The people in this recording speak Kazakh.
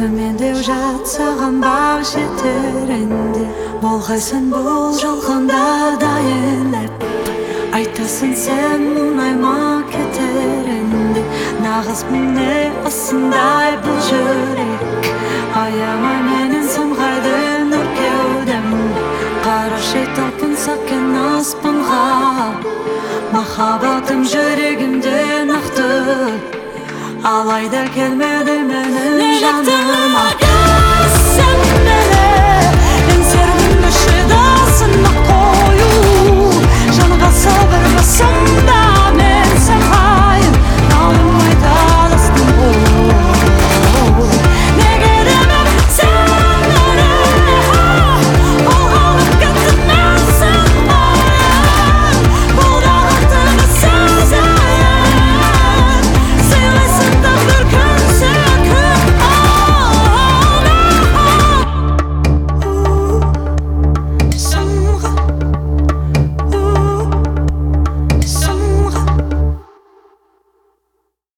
төмендеп жатсаған бақ жетерінде болғайсың бұл жалғанда дайындап айтасың сен мұңайма кетерінде нағыз міне осындай бұл жүрек аямай менен самғайды нұр кеудемде қарашы талпынса кен аспанға махаббатым жүрегімде нақты алайда келмеді менің жаныма Сен мені еңсердің шыдасын қою жанға сабыр басым